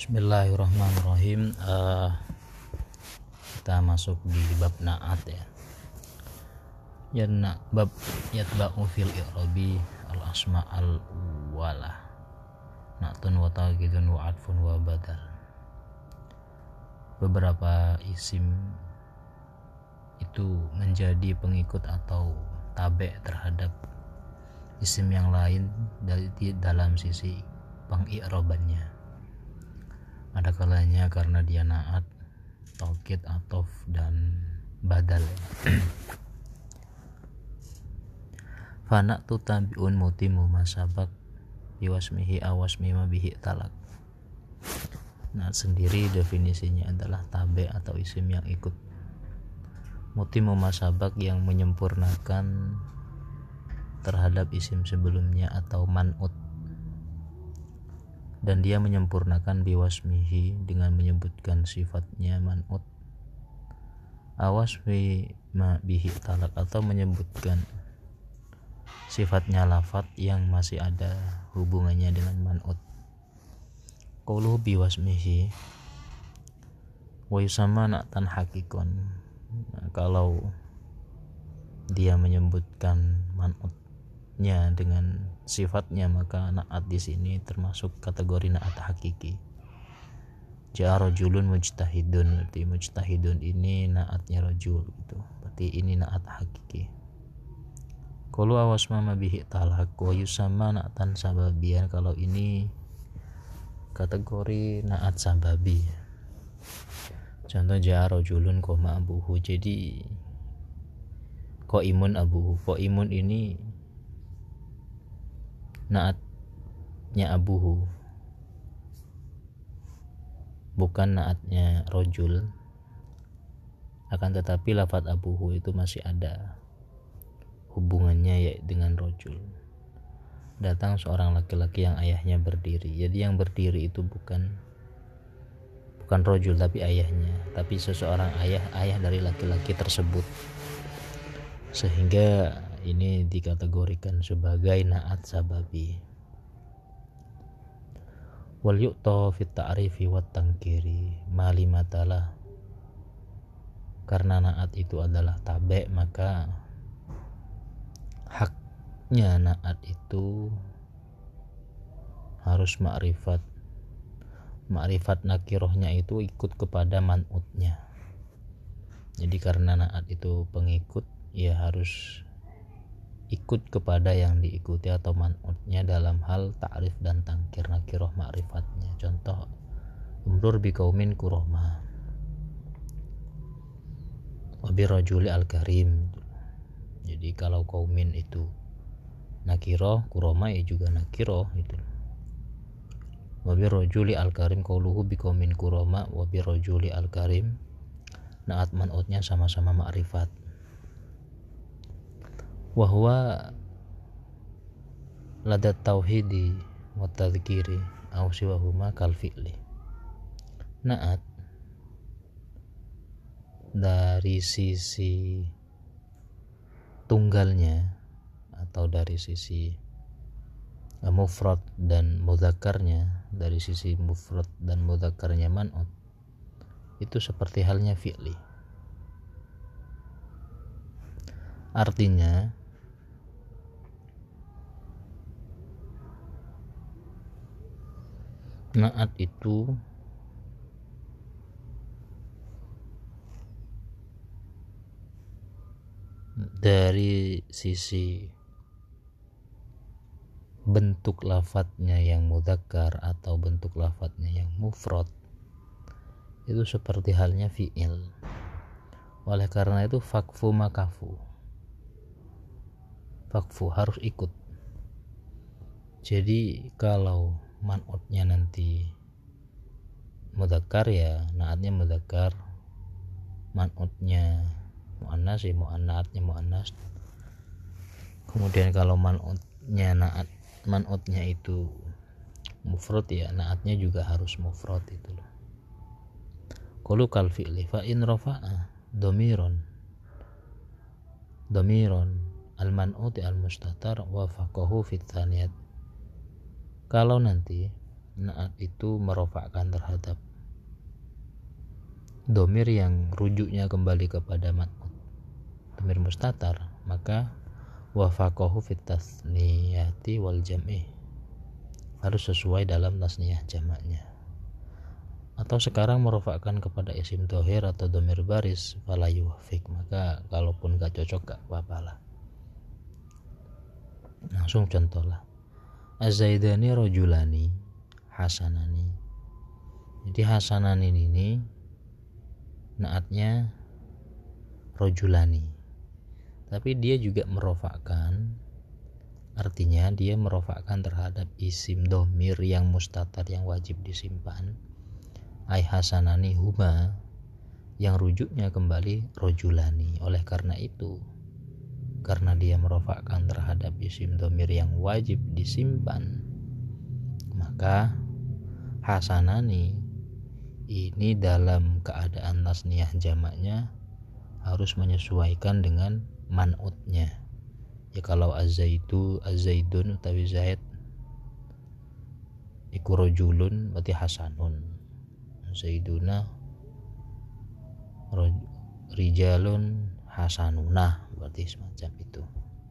Bismillahirrahmanirrahim. Kita masuk di bab na'at ya. Bab yatba'u fil i'rabi al asma al wala na'tun wa tagidun wa atfun wa badal. Beberapa isim itu menjadi pengikut atau tabe terhadap isim yang lain dari dalam sisi pengi'rabannya. Ada kalanya karena dia na'at, taukid, atof, dan badal. Fana tu tabiun mutimu masabak biwasmihi awasmi ma bihi talak. Nah, sendiri definisinya adalah tabe atau isim yang ikut. Mutimu masabak yang menyempurnakan terhadap isim sebelumnya atau man'ut. Dan dia menyempurnakan biwasmihi dengan menyebutkan sifatnya man'ut, awasmi ma bihi talak, atau menyebutkan sifatnya lafadz yang masih ada hubungannya dengan man'ut. Qauluhu biwasmihi wa yusamma na'tan hakikon. Nah, kalau dia menyebutkan man'utnya dengan sifatnya, maka na'at di sini termasuk kategori na'at hakiki. Ja'a rajulun mujtahidun, berarti mujtahidun ini na'atnya rajul gitu. Berarti ini na'at hakiki. Qalu awasma ma bihi talak wa yusamma na'tan sababian, kalau ini kategori na'at sababi. Contoh ja'a rajulun koma abuhu, jadi qaimun abuhu. Qaimun ini na'atnya abuhu, bukan na'atnya rojul. Akan tetapi lafadz abuhu itu masih ada hubungannya ya dengan rojul. Datang seorang laki-laki yang ayahnya berdiri, jadi yang berdiri itu bukan rojul tapi ayahnya, tapi seseorang ayah dari laki-laki tersebut, sehingga ini dikategorikan sebagai na'at sababi. Wal yu'ta fit ta'rifi wat tangkiri malimatala. Karena na'at itu adalah tabe, maka haknya na'at itu harus ma'rifat. Ma'rifat nakirohnya itu ikut kepada man'utnya. Jadi karena na'at itu pengikut, ya harus ikut kepada yang diikuti atau man'utnya dalam hal ta'rif dan tangkir nakiroh ma'rifatnya. Contoh, umrur biqaumin kuroma wa birrajuli al-karim. Jadi kalau kaumin itu nakiroh, kuroma ya juga nakiroh itu. Wa birrajuli al-karim, qauluhu biqaumin kuroma wa birrajuli al-karim, na'at man'utnya sama-sama ma'rifat. Wahwa ladat tauhidi wa tadhkiri aw siwahuma kal fi'li. Na'at dari sisi tunggalnya atau dari sisi mufrad dan mudzakarnya, dari sisi mufrad dan mudzakarnya man'ut, itu seperti halnya fi'li. Artinya na'at itu dari sisi bentuk lafadznya yang mudzakkar atau bentuk lafadznya yang mufrad, itu seperti halnya fi'il. Oleh karena itu fakfu makafu, fakfu harus ikut. Jadi kalau man'utnya nanti mudzakkar, ya na'atnya mudzakkar, man'utnya muannas ya muannatnya muannas. Kemudian kalau man'utnya itu mufrad, ya na'atnya juga harus mufrad itu loh. Qalu kal fi'li fa in rafa'a dhamiron al-man'ut al-mustatar wa faqahu fit thaniyat. Kalau nanti naat itu merofakkan terhadap domir yang rujuknya kembali kepada man'ut, domir mustatar, maka wafaqahu fit tasniyati wal jam'i, harus sesuai dalam tasniyah jamaknya. Atau sekarang merofakkan kepada isim dohir atau domir baris, fala yuwafiq, maka kalaupun gak cocok gak apa-apa lah. Langsung contoh lah, az-zaidani rajulani hasanani. Jadi hasanani ini naatnya rajulani, tapi dia juga merofakkan, artinya dia merofakkan terhadap isim domir yang mustatar yang wajib disimpan, ai hasanani huma, yang rujuknya kembali rajulani. Oleh karena itu, karena dia merofakkan terhadap isim domir yang wajib disimpan, maka hasanani ini dalam keadaan tasniyah jamaknya harus menyesuaikan dengan man'utnya. Ya kalau az-zaidun utawi zaid iku rajulun berarti hasanun, zaiduna rijalun hasanunah, berarti semacam itu.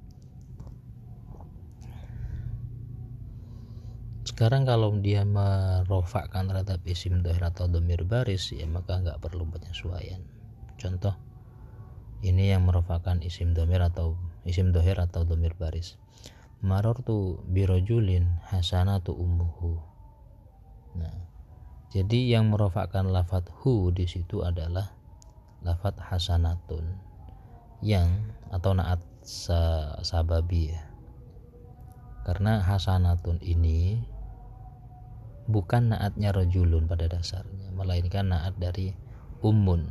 Sekarang kalau dia merofakkan terhadap isim dohir atau domir baris, ya maka nggak perlu penyesuaian. Contoh, ini yang merofakkan isim dohir atau domir baris. Marartu birojulin hasanatu ummuhu. Nah, jadi yang merofakkan lafadz hu di situ adalah lafadz hasanatun, yang atau naat sababi ya. Karena hasanatun ini bukan naatnya rajulun pada dasarnya, melainkan naat dari ummun.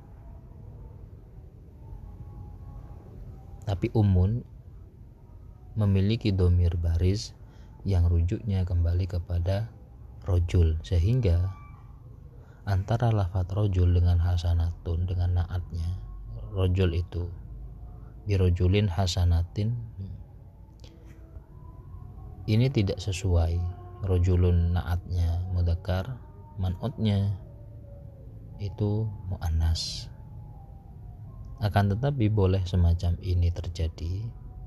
Tapi ummun memiliki domir baris yang rujuknya kembali kepada rojul, sehingga antara lafadz rojul dengan hasanatun, dengan naatnya rojul itu birojulin hasanatin, ini tidak sesuai. Rojulun naatnya mudzakkar, man'utnya itu muannas. Akan tetapi boleh semacam ini terjadi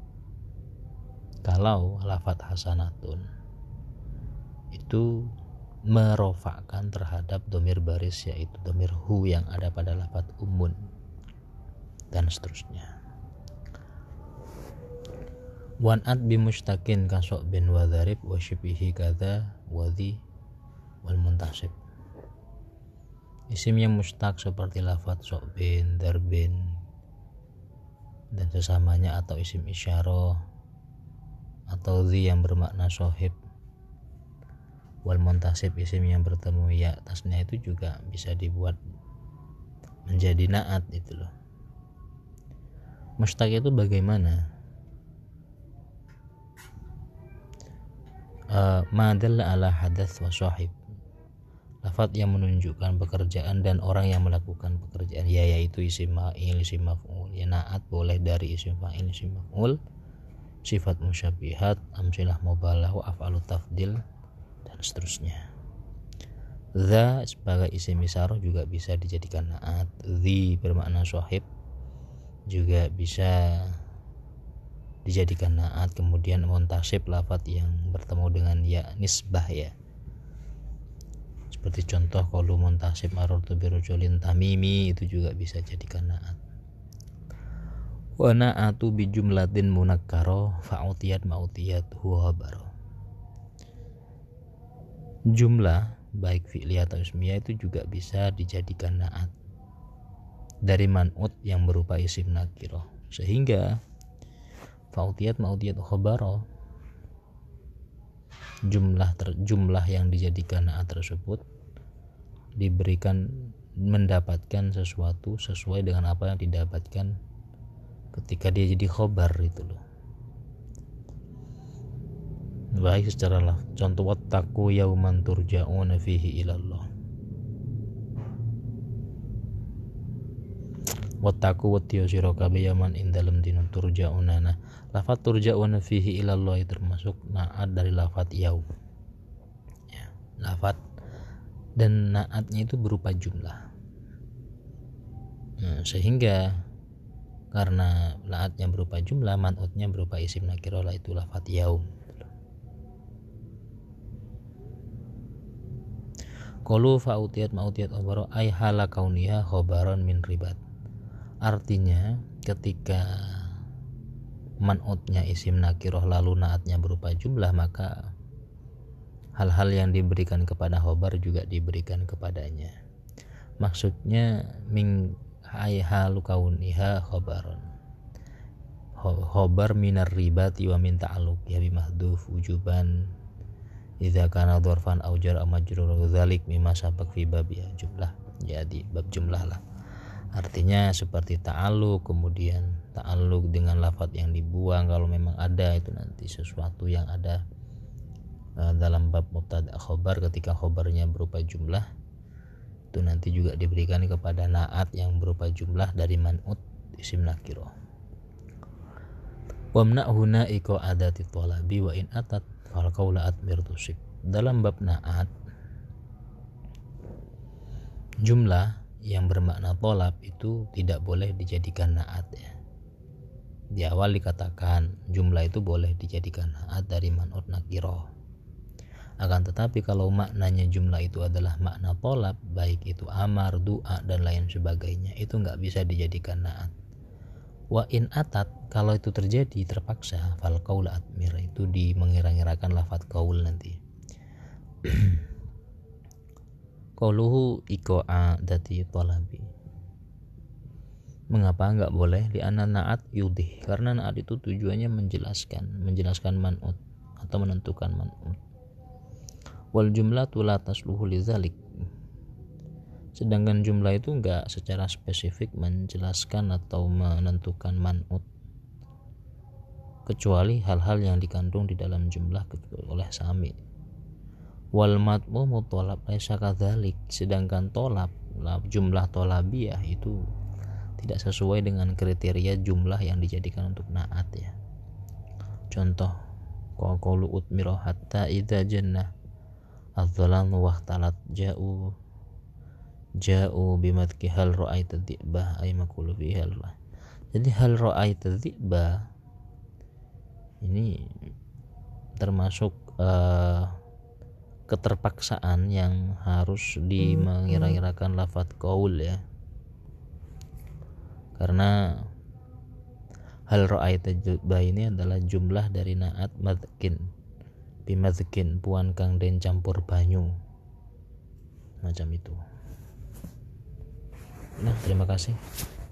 kalau lafadz hasanatun itu merofakkan terhadap domir baris, yaitu domir hu yang ada pada lafadz ummun dan seterusnya. Wan'at bimustakin kasok bin wadharib wa syibihi kadha wadhi wal muntasib. Isim yang mustaq seperti lafadz sokbin, darbin dan sesamanya, atau isim isyarah atau dhi yang bermakna sohib, wal muntasib isim yang bertemu ya tasnya, itu juga bisa dibuat menjadi naat itu loh. Mustaq itu bagaimana? Madalla ala hadath wa sahib, lafadz yang menunjukkan pekerjaan dan orang yang melakukan pekerjaan, yaitu isim fa'il, isim maf'ul. Ya, naat boleh dari isim fa'il, isim maf'ul, sifat musyabbihat, amsilah mubalah, wa af'alu tafdil dan seterusnya. Dha sebagai isim isyarah juga bisa dijadikan naat. Dhi bermakna sahib juga bisa dijadikan naat. Kemudian muntasib lafadz yang bertemu dengan ya nisbah ya, seperti contoh qaulu muntasib marartu birajulin tamimi, itu juga bisa jadikan naat. Wa na'atu bi jumlatin munakkaro fa'utiyat ma'utiyat huwa khabar. Jumlah baik fi'liyah atau ismiyah itu juga bisa dijadikan naat dari man'ut yang berupa isim nakirah, sehingga fa'utiyat ma'utiyat khabaro, jumlah yang dijadikan naat tersebut diberikan mendapatkan sesuatu sesuai dengan apa yang didapatkan ketika dia jadi khobar itu loh. Baik secara lah, contoh wattaqu yauman turja'una fihi ilallah. Wattaqu wattiyo sira kabeh yaman ing dalem dina turja'una. Nah, lafadz turja'una fihi ilallah termasuk naat dari lafadz yaum. Ya. lafat dan naatnya itu berupa jumlah. Sehingga karena naatnya berupa jumlah, man'utnya berupa isim nakirah, itu lafat yaum. Qalu fa'utiyat ma'utiyat khabaro ay hala kauniha khabaron min ribat. Artinya ketika man'utnya isim nakirah lalu naatnya berupa jumlah, maka hal-hal yang diberikan kepada khobar juga diberikan kepadanya. Maksudnya min ay halu kauniha khabaron, khobar minar ribati wa min ta'alluq ya bimahdhuf wujuban idza kana dzarfan aw jar aw majrur dzalik mimma sabaq fi bab ya jumlah. Jadi bab jumlah lah. Artinya seperti ta'alluq, kemudian ta'alluq dengan lafaz yang dibuang kalau memang ada, itu nanti sesuatu yang ada dalam bab mubtada khobar. Ketika khobarnya berupa jumlah, itu nanti juga diberikan kepada naat yang berupa jumlah dari man'ut isim nakirah. Wamna huna iko adati thalabi wa in atat fal qaula atmir tusib. Dalam bab naat, jumlah yang bermakna tolab itu tidak boleh dijadikan naat ya. Di awal dikatakan jumlah itu boleh dijadikan naat dari man'ut nakirah. Akan tetapi kalau maknanya jumlah itu adalah makna tolab, baik itu amar, doa dan lain sebagainya, itu nggak bisa dijadikan naat. Wa in atat, kalau itu terjadi terpaksa, fal qaula atmir, itu mengira-ngirakan lafaz qaul nanti. Qauluhu iko'a dati talabi. Mengapa enggak boleh? Li'anna na'at yudih, karena na'at itu tujuannya menjelaskan man'ut atau menentukan man'ut. Wal jumlatu la tasluhu lidzalik. Sedangkan jumlah itu enggak secara spesifik menjelaskan atau menentukan man'ut, kecuali hal-hal yang dikandung di dalam jumlah oleh sami. Wal matmumu tolab laisa kadzalik. Sedangkan tolab, jumlah tolabiyah itu tidak sesuai dengan kriteria jumlah yang dijadikan untuk naat ya. Contoh, qaulu utmiro hatta idza janna adzalan wa talat ja'u bimadki hal ra'aita dhi'bah ay maqulu fi hal. Jadi hal ra'aita dhi'bah ini termasuk keterpaksaan yang harus mengira-ngirakan lafaz qaul ya. Karena hal ra'aita dhi'bah ini adalah jumlah dari naat madkin, bimadkin puan kang den campur banyu, macam itu. Nah, terima kasih.